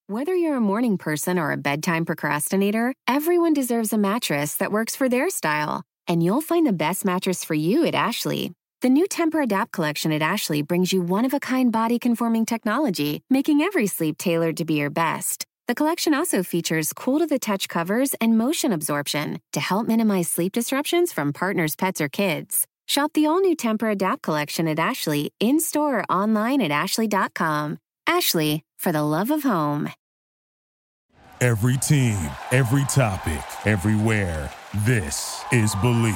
Whether you're a morning person or a bedtime procrastinator, everyone deserves a mattress that works for their style. And you'll find the best mattress for you at Ashley. The new Temper-Adapt collection at Ashley brings you one-of-a-kind body-conforming technology, making every sleep tailored to be your best. The collection also features cool-to-the-touch covers and motion absorption to help minimize sleep disruptions from partners, pets, or kids. Shop the all-new Temper-Adapt collection at Ashley, in-store or online at ashley.com. Ashley, for the love of home. Every team, every topic, everywhere. This is Believe.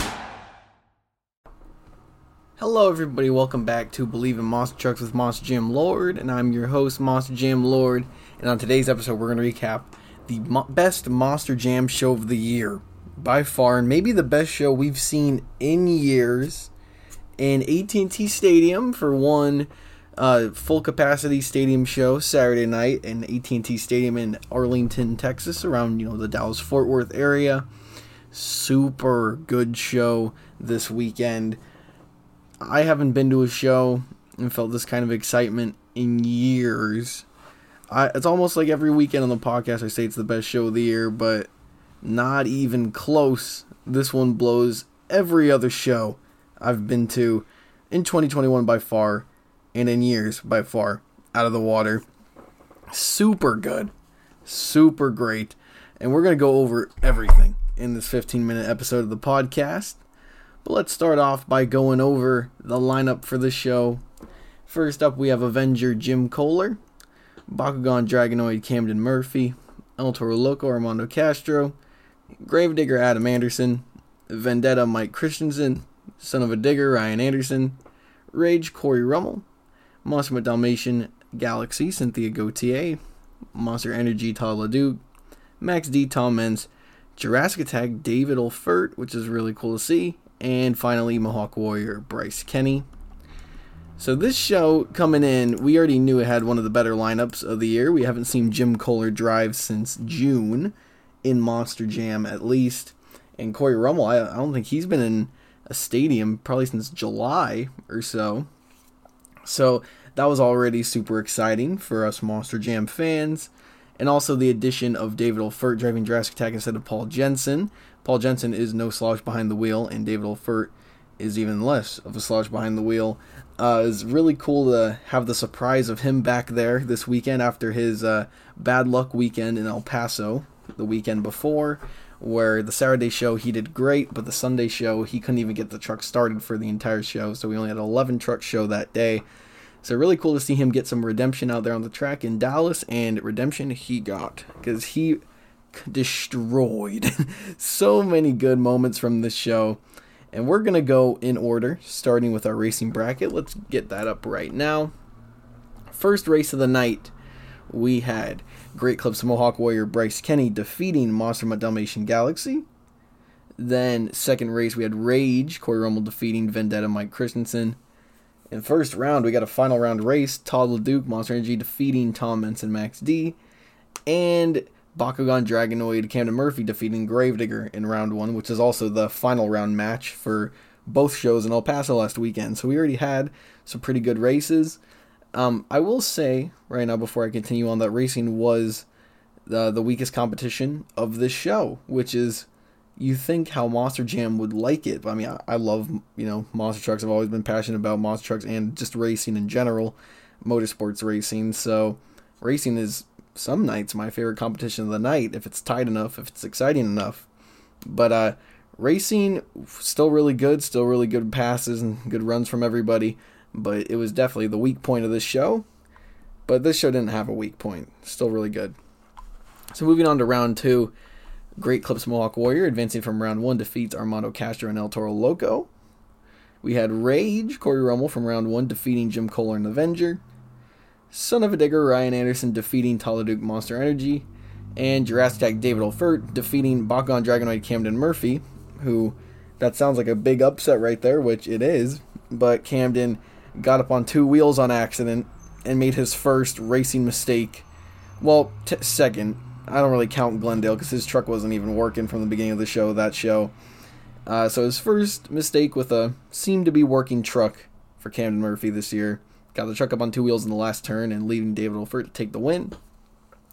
Hello everybody, welcome back to Believe in Monster Trucks with Monster Jam Lord, and I'm your host, Monster Jam Lord, and on today's episode we're going to recap the best Monster Jam show of the year, by far, and maybe the best show we've seen in years, in AT&T Stadium for one full capacity stadium show Saturday night in AT&T Stadium in Arlington, Texas, around the Dallas-Fort Worth area. Super good show this weekend. I haven't been to a show and felt this kind of excitement in years. It's almost like every weekend on the podcast I say it's the best show of the year, but not even close. This one blows every other show I've been to in 2021 by far, and in years by far, out of the water. Super good. Super great. And we're going to go over everything in this 15-minute episode of the podcast. But let's start off by going over the lineup for this show. First up, we have Avenger Jim Kohler, Bakugan Dragonoid Camden Murphy, El Toro Loco Armando Castro, Gravedigger Adam Anderson, Vendetta Mike Christensen, Son of a Digger Ryan Anderson, Rage Corey Rummel, Monster Dalmatian Galaxy Cynthia Gautier, Monster Energy Todd LeDuc, Max D Tom Menz, Jurassic Attack David Olfert, which is really cool to see, and finally Mohawk Warrior Bryce Kenny. So this show coming in, we already knew it had one of the better lineups of the year. We haven't seen Jim Kohler drive since June in Monster Jam at least, and Corey Rummel, I don't think he's been in a stadium probably since July or so. So that was already super exciting for us Monster Jam fans. And also the addition of David Olfert driving Jurassic Attack instead of Paul Jensen. Paul Jensen is no slouch behind the wheel, and David Olfert is even less of a slouch behind the wheel. It's really cool to have the surprise of him back there this weekend after his bad luck weekend in El Paso the weekend before, where the Saturday show he did great, but the Sunday show he couldn't even get the truck started for the entire show, so we only had an 11 truck show that day. So really cool to see him get some redemption out there on the track in Dallas, and redemption he got, because he destroyed so many good moments from this show. And we're going to go in order, starting with our racing bracket. Let's get that up right now. First race of the night, we had Great Clips Mohawk Warrior Bryce Kenny defeating Monster Dalmatian Galaxy. Then second race, we had Rage Corey Rummel defeating Vendetta Mike Christensen. In first round, we got a final round race, Todd LeDuc Monster Energy defeating Tom Menz and Max D. And Bakugan Dragonoid Camden Murphy defeating Gravedigger in round one, which is also the final round match for both shows in El Paso last weekend. So we already had some pretty good races. I will say right now, before I continue on, that racing was the weakest competition of this show, which is, you think how Monster Jam would like it. I mean, I love, Monster Trucks. I've always been passionate about Monster Trucks and just racing in general, motorsports racing. So racing is some nights my favorite competition of the night, if it's tight enough, if it's exciting enough. But racing, still really good passes and good runs from everybody. But it was definitely the weak point of this show. But this show didn't have a weak point. Still really good. So moving on to round two, Great Clips Mohawk Warrior advancing from round one defeats Armando Castro and El Toro Loco. We had Rage Corey Rummel from round one defeating Jim Kohler and Avenger. Son of a Digger Ryan Anderson defeating Todd LeDuc Monster Energy. And Jurassic Attack David Olfert defeating Bakugan Dragonoid Camden Murphy, who, that sounds like a big upset right there, which it is. But Camden got up on two wheels on accident and made his first racing mistake. Well, second. I don't really count Glendale because his truck wasn't even working from the beginning of the show, that show. So his first mistake with a seemed-to-be working truck for Camden Murphy this year. Got the truck up on two wheels in the last turn and leaving David Olfert to take the win.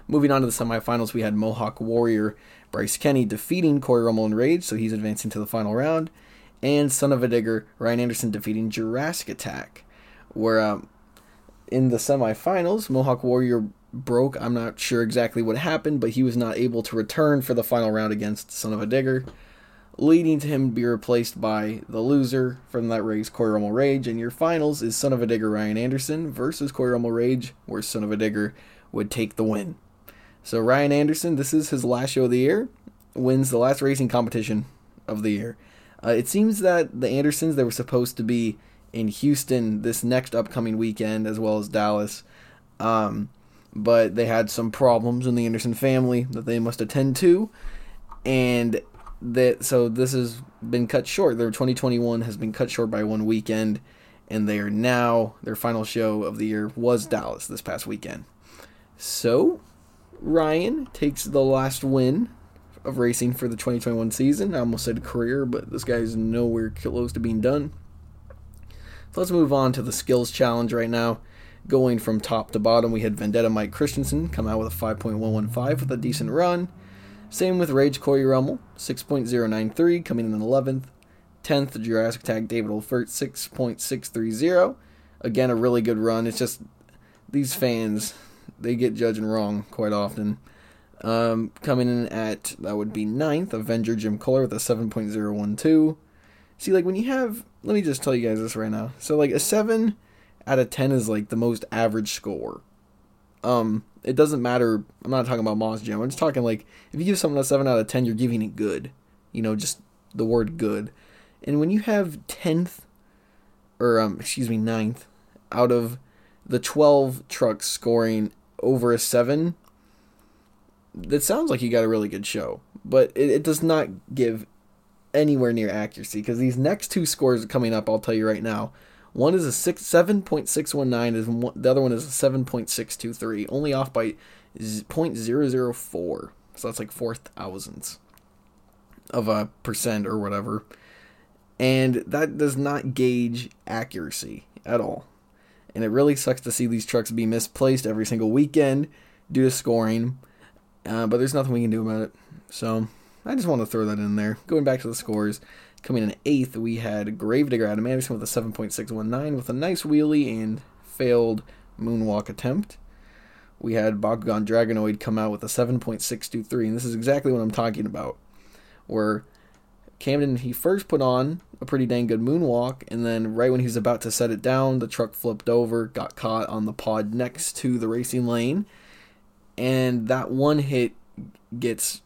Moving on to the semifinals, we had Mohawk Warrior Bryce Kenny defeating Corey Rummel and Rage, so he's advancing to the final round. And Son of a Digger, Ryan Anderson defeating Jurassic Attack. Where in the semifinals, Mohawk Warrior broke. I'm not sure exactly what happened, but he was not able to return for the final round against Son of a Digger, leading to him to be replaced by the loser from that race, Corey Rummel Rage. And your finals is Son of a Digger Ryan Anderson versus Corey Rummel Rage, where Son of a Digger would take the win. So Ryan Anderson, this is his last show of the year, wins the last racing competition of the year. It seems that the Andersons, they were supposed to be in Houston this next upcoming weekend, as well as Dallas, but they had some problems in the Anderson family that they must attend to, and so this has been cut short. Their 2021 has been cut short by one weekend, and they are now, their final show of the year was Dallas this past weekend. So Ryan takes the last win of racing for the 2021 season. I almost said career, but this guy's nowhere close to being done. So let's move on to the skills challenge right now. Going from top to bottom, we had Vendetta Mike Christensen come out with a 5.115 with a decent run. Same with Rage Corey Rummel, 6.093, coming in 11th. 10th, Jurassic Attack David Olfert, 6.630. Again, a really good run. It's just, these fans, they get judging wrong quite often. Coming in at, that would be 9th, Avenger Jim Kohler with a 7.012. See, like, when you have, let me just tell you guys this right now. So, like, a 7 out of 10 is, like, the most average score. It doesn't matter, I'm not talking about Moss Gym, I'm just talking, like, if you give someone a 7 out of 10, you're giving it good. You know, just the word good. And when you have 10th, or, 9th, out of the 12 trucks scoring over a 7, that sounds like you got a really good show, but it does not give anywhere near accuracy, because these next two scores coming up, I'll tell you right now, one is a 7.619, and the other one is a 7.623, only off by 0.004, so that's like 4,000ths of a percent or whatever, and that does not gauge accuracy at all, and it really sucks to see these trucks be misplaced every single weekend due to scoring. But there's nothing we can do about it. So I just want to throw that in there. Going back to the scores, coming in 8th, we had Gravedigger Adam Anderson with a 7.619 with a nice wheelie and failed moonwalk attempt. We had Bakugan Dragonoid come out with a 7.623, and this is exactly what I'm talking about. Where Camden, he first put on a pretty dang good moonwalk, and then right when he was about to set it down, the truck flipped over, got caught on the pod next to the racing lane. And that one hit gets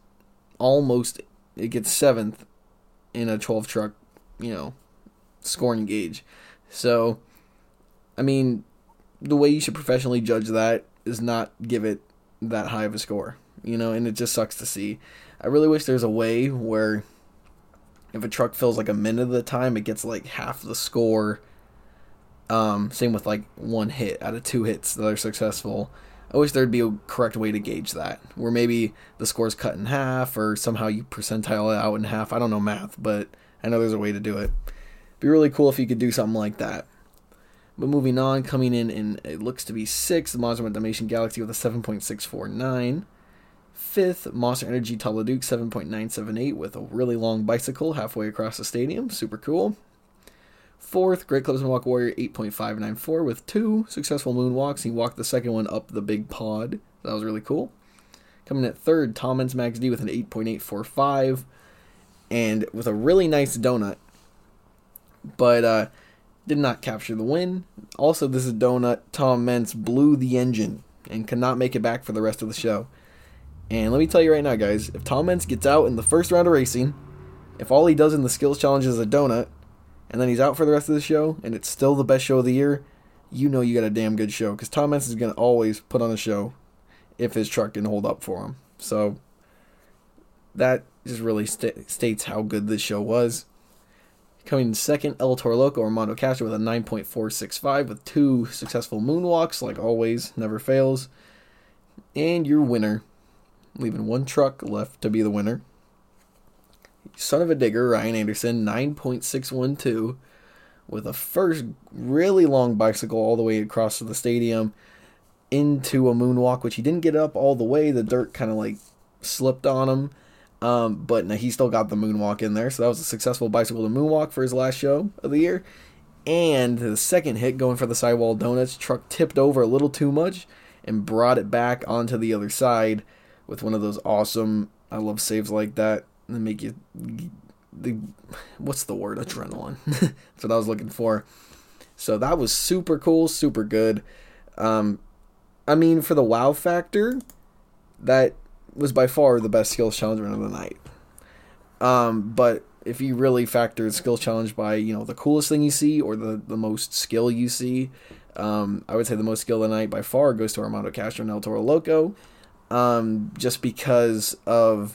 7th in a 12 truck, scoring gauge. So, I mean, the way you should professionally judge that is not give it that high of a score, and it just sucks to see. I really wish there's a way where if a truck fills like a minute of the time, it gets like half the score. Same with like one hit out of 2 hits that are successful. I wish there'd be a correct way to gauge that, where maybe the score's cut in half, or somehow you percentile it out in half. I don't know math, but I know there's a way to do it. It'd be really cool if you could do something like that. But moving on, coming in it looks to be 6th, Monster Dimension Galaxy with a 7.649. 5th, Monster Energy Taladuke, 7.978 with a really long bicycle halfway across the stadium. Super cool. 4th, Great Clubs Moonwalk Warrior, 8.594 with 2 successful moonwalks. He walked the second one up the big pod. That was really cool. Coming at 3rd, Tommen's Max D with an 8.845 and with a really nice donut, but did not capture the win. Also, this is donut. Tom Meents blew the engine and could not make it back for the rest of the show. And let me tell you right now, guys, if Tom Meents gets out in the first round of racing, if all he does in the skills challenge is a donut, and then he's out for the rest of the show, and it's still the best show of the year, you know you got a damn good show, because Tom Meents is going to always put on a show if his truck can hold up for him. So that just really states how good this show was. Coming in 2nd, El Toro Loco Armando Castro with a 9.465 with 2 successful moonwalks, like always, never fails. And your winner, leaving 1 truck left to be the winner, Son of a Digger, Ryan Anderson, 9.612, with a first really long bicycle all the way across to the stadium. into a moonwalk, which he didn't get up all the way. The dirt kind of like slipped on him. But no, he still got the moonwalk in there. So that was a successful bicycle to moonwalk for his last show of the year. And the second hit, going for the sidewall donuts, truck tipped over a little too much and brought it back onto the other side with one of those awesome, I love saves like that. They make you, what's the word? Adrenaline. That's what I was looking for. So that was super cool, super good. I mean, for the wow factor, that was by far the best skills challenge run of the night. But if you really factor the skills challenge by, the coolest thing you see or the most skill you see, I would say the most skill of the night by far goes to Armando Castro and El Toro Loco, just because of,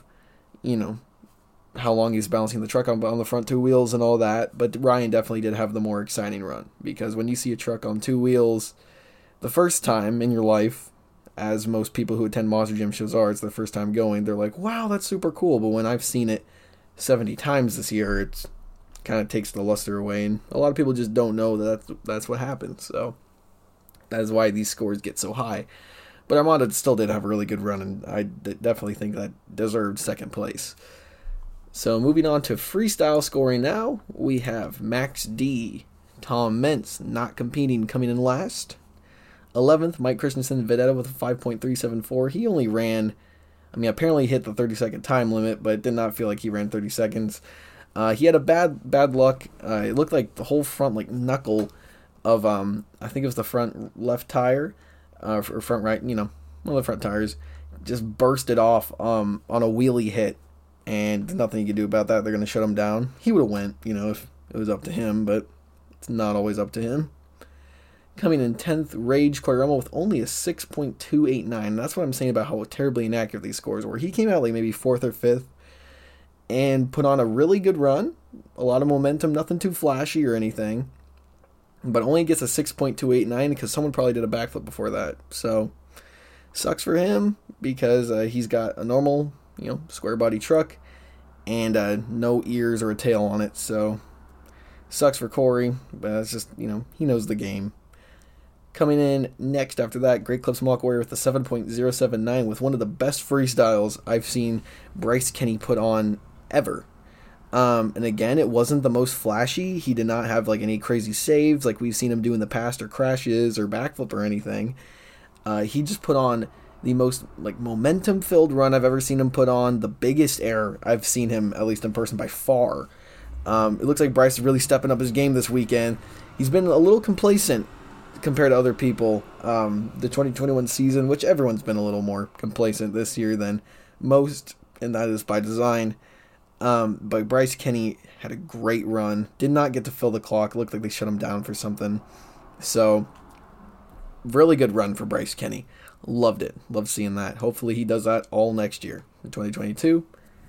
how long he's balancing the truck on the front two wheels and all that. But Ryan definitely did have the more exciting run, because when you see a truck on two wheels the first time in your life, as most people who attend Monster Jam shows are, it's their first time going, they're like, wow, that's super cool. But when I've seen it 70 times this year, it kind of takes the luster away, and a lot of people just don't know that's what happens. So that is why these scores get so high. But Armando still did have a really good run, and I definitely think that deserved second place. So moving on to freestyle scoring now, we have Max D, Tom Mentz not competing, coming in last. 11th, Mike Christensen Vedetta with a 5.374. He only ran, apparently hit the 30-second time limit, but did not feel like he ran 30 seconds. He had a bad luck. It looked like the whole front knuckle of, I think it was the front left tire, or front right, one of the front tires, just bursted off on a wheelie hit, and there's nothing you can do about that. They're going to shut him down. He would have went, if it was up to him, but it's not always up to him. Coming in 10th, Rage Koirama with only a 6.289. That's what I'm saying about how terribly inaccurate these scores were. He came out like maybe 4th or 5th and put on a really good run. A lot of momentum, nothing too flashy or anything. But only gets a 6.289 because someone probably did a backflip before that. So, sucks for him because he's got a normal, square body truck and no ears or a tail on it. So, sucks for Corey, but it's just, he knows the game. Coming in next after that, Great Clips Mock Warrior with a 7.079 with one of the best freestyles I've seen Bryce Kenny put on ever. And again, it wasn't the most flashy. He did not have any crazy saves like we've seen him do in the past, or crashes or backflip or anything. He just put on the most momentum-filled run I've ever seen him put on, the biggest air I've seen him, at least in person, by far. It looks like Bryce is really stepping up his game this weekend. He's been a little complacent compared to other people, the 2021 season, which everyone's been a little more complacent this year than most, and that is by design. But Bryce Kenny had a great run, did not get to fill the clock. It looked like they shut him down for something. So, really good run for Bryce Kenny. Loved it. Loved seeing that. Hopefully he does that all next year, in 2022.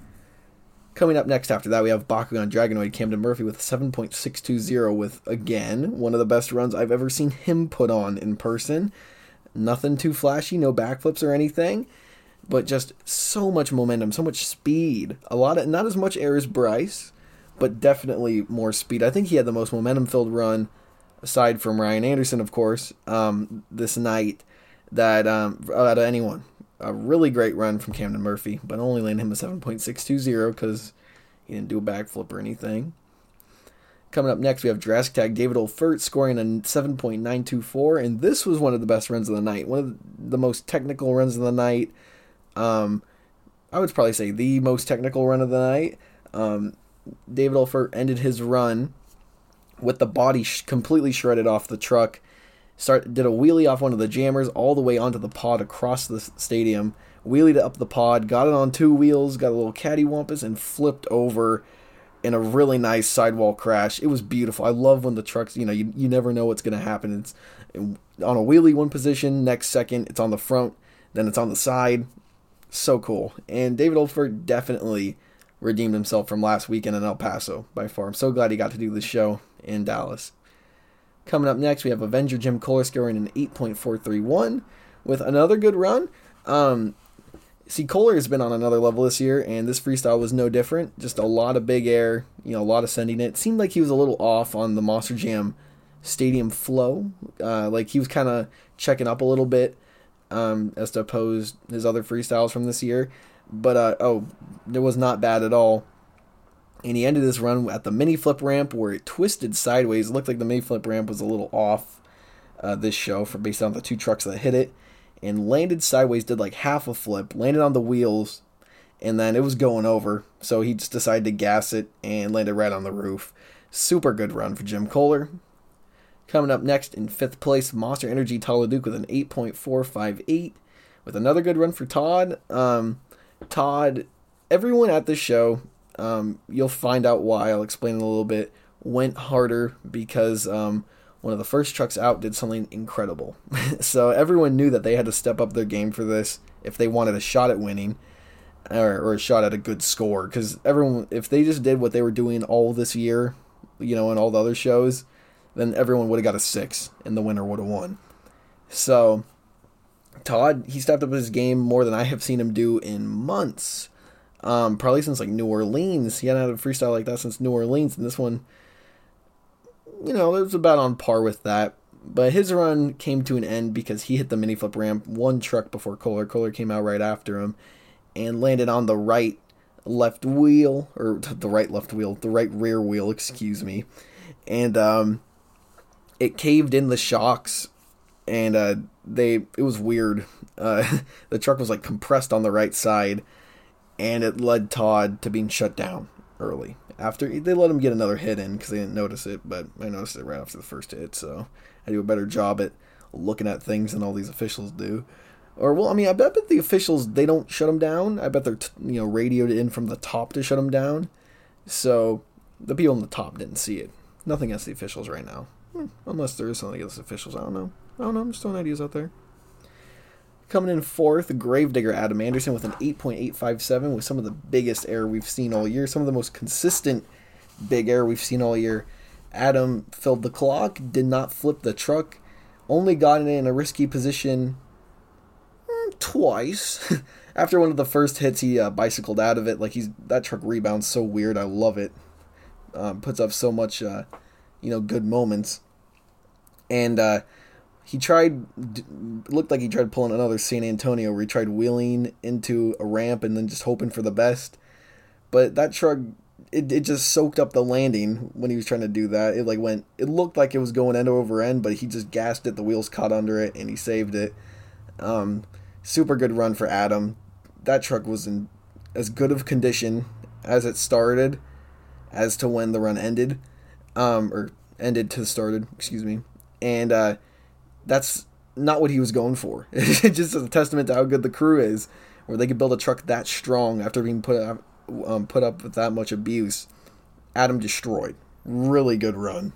Coming up next after that, we have Bakugan Dragonoid Camden Murphy with 7.620 with, again, one of the best runs I've ever seen him put on in person. Nothing too flashy, no backflips or anything, but just so much momentum, so much speed. Not as much air as Bryce, but definitely more speed. I think he had the most momentum-filled run, aside from Ryan Anderson, of course, this night, that out of anyone. A really great run from Camden Murphy, but only landed him a 7.620 because he didn't do a backflip or anything. Coming up next, we have Jurassic Tag David Olfert scoring a 7.924, and this was one of the best runs of the night. One of the most technical runs of the night. I would probably say the most technical run of the night. David Olfert ended his run with the body completely shredded off the truck. Did a wheelie off one of the jammers all the way onto the pod across the stadium, wheelied up the pod, got it on two wheels, got a little cattywampus, and flipped over in a really nice sidewall crash. It was beautiful. I love when the trucks, you never know what's going to happen. It's on a wheelie one position, next second it's on the front, then it's on the side. So cool. And David Olfert definitely redeemed himself from last weekend in El Paso by far. I'm so glad he got to do this show in Dallas. Coming up next, we have Avenger Jim Kohler scoring an 8.431 with another good run. Kohler has been on another level this year, and this freestyle was no different. Just a lot of big air, a lot of sending it. It seemed like he was a little off on the Monster Jam stadium flow. He was kind of checking up a little bit as to oppose his other freestyles from this year. But, it was not bad at all. And he ended this run at the mini flip ramp where it twisted sideways. It looked like the mini flip ramp was a little off this show based on the two trucks that hit it. And landed sideways, did like half a flip, landed on the wheels, and then it was going over. So he just decided to gas it and landed right on the roof. Super good run for Jim Kohler. Coming up next in 5th place, Monster Energy Todd LeDuc with an 8.458. With another good run for Todd. Todd, everyone at this show, you'll find out why, I'll explain in a little bit, went harder because one of the first trucks out did something incredible. So everyone knew that they had to step up their game for this if they wanted a shot at winning or a shot at a good score. Because everyone, if they just did what they were doing all this year, and all the other shows, then everyone would have got a 6 and the winner would have won. So Todd, he stepped up his game more than I have seen him do in months. Probably since like New Orleans. He hadn't had a freestyle like that since New Orleans, and this one, it was about on par with that. But his run came to an end because he hit the mini flip ramp one truck before Kohler. Kohler came out right after him and landed on the right left wheel, or the right rear wheel, excuse me. And it caved in the shocks, and it was weird. The truck was like compressed on the right side, and it led Todd to being shut down early. After they let him get another hit in because they didn't notice it, but I noticed it right after the first hit, so I do a better job at looking at things than all these officials do. I bet that the officials, they don't shut him down. I bet they're radioed in from the top to shut him down. So the people on the top didn't see it. Nothing against the officials right now, unless there is something against the officials. I don't know. I'm just throwing ideas out there. Coming in 4th, Gravedigger Adam Anderson with an 8.857 with some of the biggest air we've seen all year. Some of the most consistent big air we've seen all year. Adam filled the clock, did not flip the truck, only got it in a risky position twice. After one of the first hits, he bicycled out of it. That truck rebounds so weird. I love it. Puts up so much, good moments. And looked like he tried pulling another San Antonio where he tried wheeling into a ramp and then just hoping for the best. But that truck, it just soaked up the landing when he was trying to do that. It looked like it was going end over end, but he just gassed it, the wheels caught under it, and he saved it. Super good run for Adam. That truck was in as good of condition as it started as to when the run ended. Or ended to started, excuse me. And, that's not what he was going for. It's just a testament to how good the crew is, where they could build a truck that strong after being put up with that much abuse. Adam destroyed. Really good run.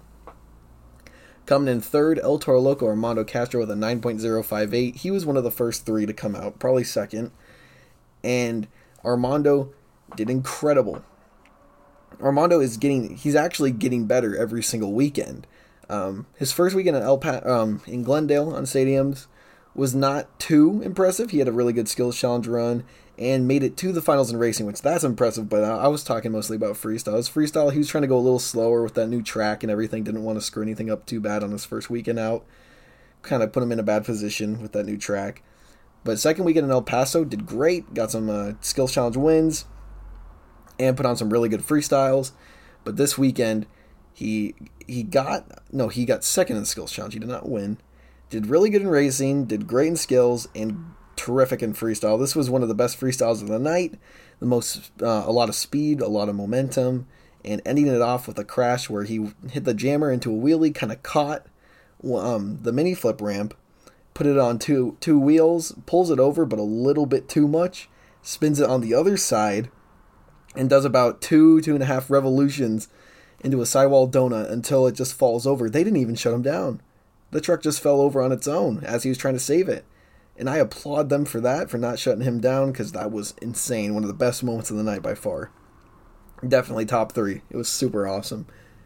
Coming in 3rd, El Toro Loco Armando Castro with a 9.058. He was one of the first 3 to come out, probably second. And Armando did incredible. Armando he's actually getting better every single weekend. His first weekend in Glendale on stadiums was not too impressive. He had a really good skills challenge run and made it to the finals in racing, which that's impressive, but I was talking mostly about freestyle. His freestyle, he was trying to go a little slower with that new track and everything, didn't want to screw anything up too bad on his first weekend out. Kind of put him in a bad position with that new track. But second weekend in El Paso, did great, got some skills challenge wins, and put on some really good freestyles. But this weekend, he got second in the skills challenge. He did not win. Did really good in racing, did great in skills, and terrific in freestyle. This was one of the best freestyles of the night. A lot of speed, a lot of momentum, and ending it off with a crash where he hit the jammer into a wheelie, kind of caught the mini flip ramp, put it on two wheels, pulls it over, but a little bit too much, spins it on the other side, and does about 2.5 revolutions into a sidewall donut until it just falls over. They didn't even shut him down. The truck just fell over on its own as he was trying to save it. And I applaud them for that, for not shutting him down, because that was insane. One of the best moments of the night by far. Definitely top 3. It was super awesome.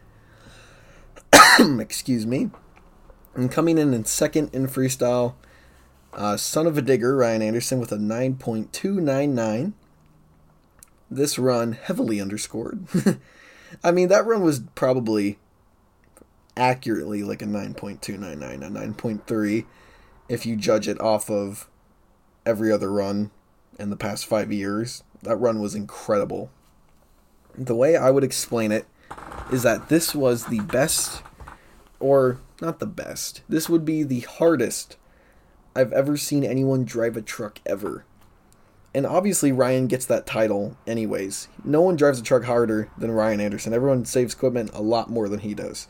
Excuse me. And coming in second in freestyle, son of a digger, Ryan Anderson with a 9.299. This run heavily underscored. I mean, that run was probably accurately like a 9.299, a 9.3 if you judge it off of every other run in the past 5 years. That run was incredible. The way I would explain it is that this was the best, or not the best, this would be the hardest I've ever seen anyone drive a truck ever. And obviously Ryan gets that title anyways. No one drives a truck harder than Ryan Anderson. Everyone saves equipment a lot more than he does.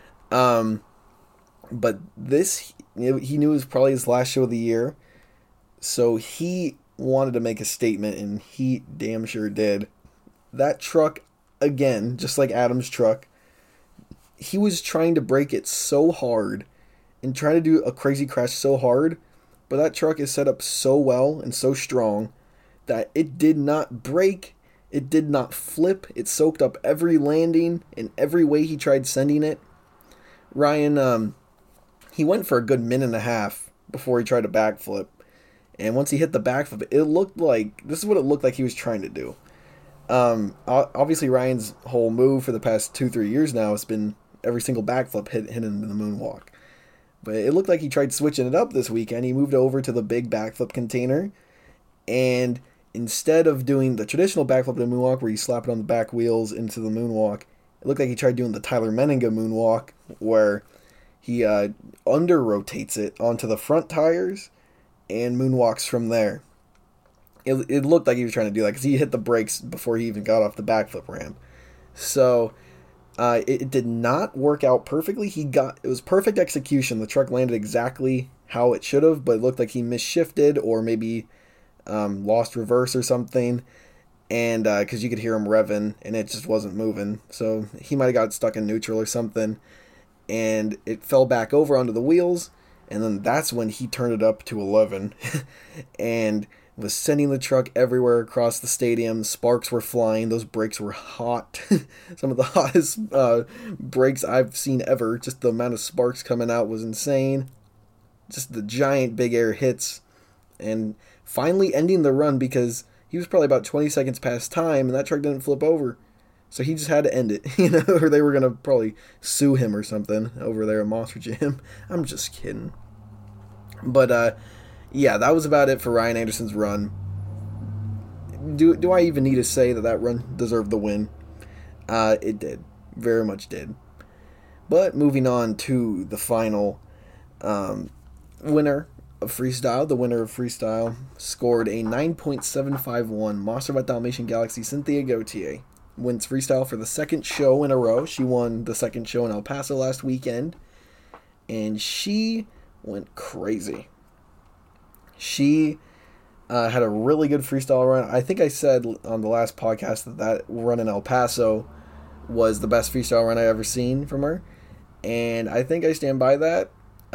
But this, he knew it was probably his last show of the year, so he wanted to make a statement, and he damn sure did. That truck, again, just like Adam's truck, he was trying to brake it so hard and trying to do a crazy crash so hard, but that truck is set up so well and so strong that it did not break, it did not flip, it soaked up every landing and every way he tried sending it. Ryan, he went for a good minute and a half before he tried a backflip. And once he hit the backflip, it looked like, this is what it looked like he was trying to do. Obviously Ryan's whole move for the past 2-3 years now has been every single backflip hit him in the moonwalk. But it looked like he tried switching it up this weekend. He moved over to the big backflip container, and instead of doing the traditional backflip in the moonwalk where you slap it on the back wheels into the moonwalk, it looked like he tried doing the Tyler Menninga moonwalk where he under rotates it onto the front tires and moonwalks from there. It looked like he was trying to do that because he hit the brakes before he even got off the backflip ramp. So it did not work out perfectly. It was perfect execution. The truck landed exactly how it should have, but it looked like he misshifted or maybe lost reverse or something. And because you could hear him revving and it just wasn't moving. So he might have got stuck in neutral or something. And it fell back over onto the wheels. And then that's when he turned it up to 11 and was sending the truck everywhere across the stadium. Sparks were flying. Those brakes were hot. Some of the hottest brakes I've seen ever. Just the amount of sparks coming out was insane. Just the giant big air hits. And finally ending the run because he was probably about 20 seconds past time and that truck didn't flip over. So he just had to end it, or they were going to probably sue him or something over there at Monster Jam. I'm just kidding. But, yeah, that was about it for Ryan Anderson's run. Do I even need to say that run deserved the win? It did. Very much did. But moving on to the final winner of freestyle. The winner of freestyle scored a 9.751. Monster by Dalmatian Galaxy Cynthia Gauthier wins freestyle for the second show in a row. She won the second show in El Paso last weekend, and she went crazy. She had a really good freestyle run. I think I said on the last podcast that run in El Paso was the best freestyle run I ever seen from her, and I think I stand by that.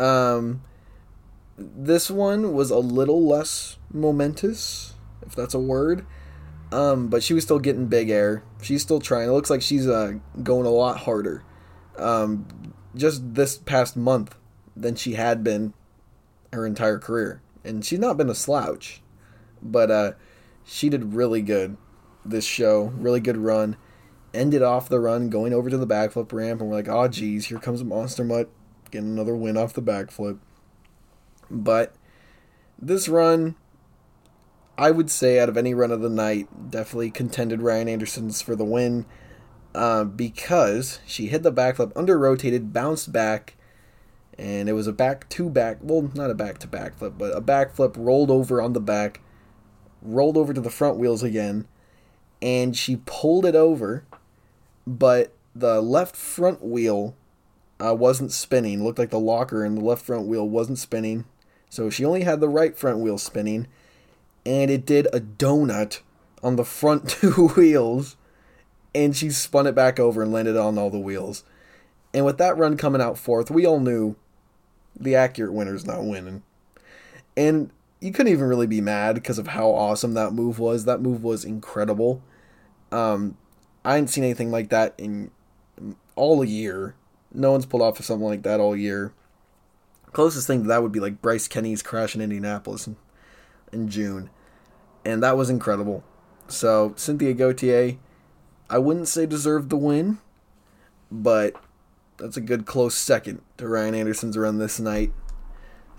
This one was a little less momentous, if that's a word. But she was still getting big air. She's still trying. It looks like she's going a lot harder just this past month than she had been her entire career. And she's not been a slouch. But she did really good this show. Really good run. Ended off the run going over to the backflip ramp. And we're like, oh, geez, here comes Monster Mutt getting another win off the backflip. But this run, I would say out of any run of the night, definitely contended Ryan Anderson's for the win because she hit the backflip, under-rotated, bounced back, and it was a back-to-back, well, not a back-to-back flip, but a backflip rolled over on the back, rolled over to the front wheels again, and she pulled it over, but the left front wheel wasn't spinning. Looked like the locker in the left front wheel wasn't spinning, so she only had the right front wheel spinning, and it did a donut on the front two wheels, and she spun it back over and landed on all the wheels. And with that run coming out fourth, we all knew the accurate winner's not winning. And you couldn't even really be mad because of how awesome that move was. That move was incredible. I hadn't seen anything like that in all year. No one's pulled off something like that all year. Closest thing to that would be like Bryce Kenny's crash in Indianapolis in June. And that was incredible. So, Cynthia Gauthier, I wouldn't say deserved the win, but that's a good close second to Ryan Anderson's run this night.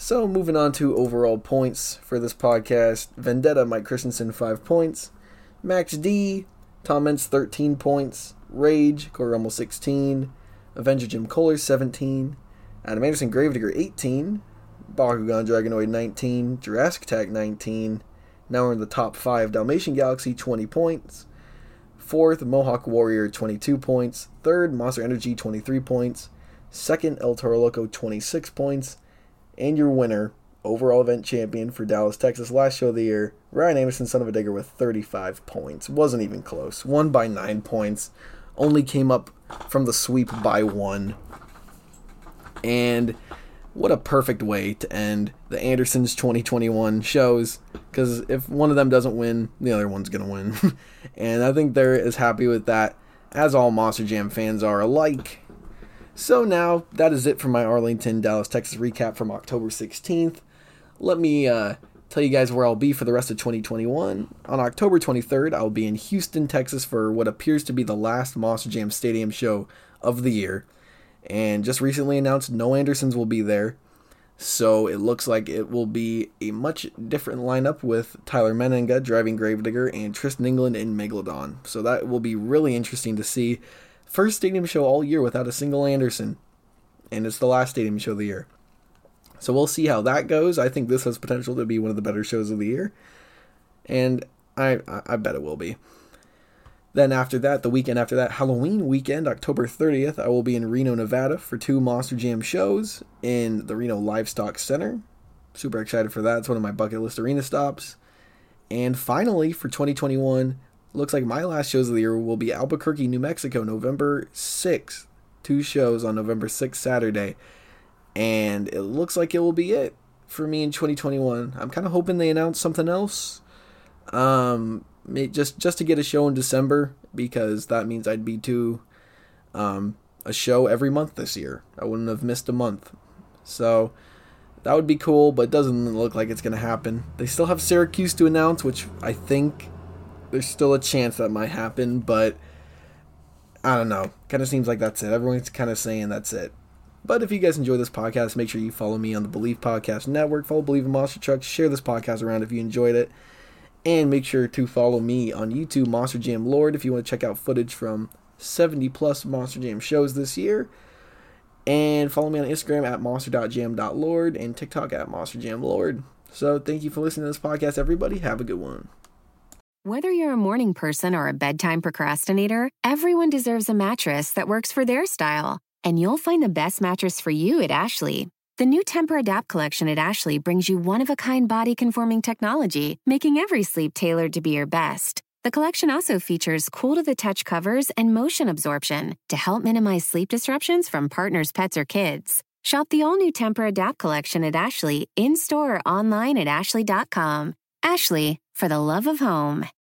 So moving on to overall points for this podcast. Vendetta, Mike Christensen, 5 points. Max D, Tom Meents, 13 points. Rage, Corey Rummel, 16. Avenger Jim Kohler, 17. Adam Anderson, Gravedigger, 18. Bakugan Dragonoid, 19. Jurassic Attack, 19. Now we're in the top 5. Dalmatian Galaxy, 20 points. 4th, Mohawk Warrior, 22 points. 3rd, Monster Energy, 23 points. 2nd, El Toro Loco, 26 points. And your winner, overall event champion for Dallas, Texas, last show of the year, Ryan Anderson, Son of a Digger, with 35 points. Wasn't even close. Won by 9 points. Only came up from the sweep by 1. And what a perfect way to end the Andersons 2021 shows, because if one of them doesn't win, the other one's going to win. And I think they're as happy with that as all Monster Jam fans are alike. So now, that is it for my Arlington, Dallas, Texas recap from October 16th. Let me tell you guys where I'll be for the rest of 2021. On October 23rd, I'll be in Houston, Texas for what appears to be the last Monster Jam Stadium show of the year. And just recently announced no Andersons will be there. So it looks like it will be a much different lineup with Tyler Menenga driving Gravedigger and Tristan England in Megalodon. So that will be really interesting to see. First stadium show all year without a single Anderson. And it's the last stadium show of the year. So we'll see how that goes. I think this has potential to be one of the better shows of the year. And I bet it will be. Then after that, the weekend after that, Halloween weekend, October 30th, I will be in Reno, Nevada for 2 Monster Jam shows in the Reno Livestock Center. Super excited for that. It's one of my bucket list arena stops. And finally, for 2021, looks like my last shows of the year will be Albuquerque, New Mexico, November 6th. 2 shows on November 6th, Saturday. And it looks like it will be it for me in 2021. I'm kind of hoping they announce something else. Just to get a show in December, because that means I'd be to a show every month this year. I wouldn't have missed a month. So that would be cool, but it doesn't look like it's going to happen. They still have Syracuse to announce, which I think there's still a chance that might happen, but I don't know. Kind of seems like that's it. Everyone's kind of saying that's it. But if you guys enjoy this podcast, make sure you follow me on the Believe Podcast Network. Follow Believe in Monster Trucks. Share this podcast around if you enjoyed it. And make sure to follow me on YouTube, Monster Jam Lord, if you want to check out footage from 70-plus Monster Jam shows this year. And follow me on Instagram at monster.jam.lord and TikTok at monsterjamlord. So thank you for listening to this podcast, everybody. Have a good one. Whether you're a morning person or a bedtime procrastinator, everyone deserves a mattress that works for their style. And you'll find the best mattress for you at Ashley. The new Tempur-Adapt collection at Ashley brings you one-of-a-kind body-conforming technology, making every sleep tailored to be your best. The collection also features cool-to-the-touch covers and motion absorption to help minimize sleep disruptions from partners, pets, or kids. Shop the all-new Tempur-Adapt collection at Ashley, in-store or online at ashley.com. Ashley, for the love of home.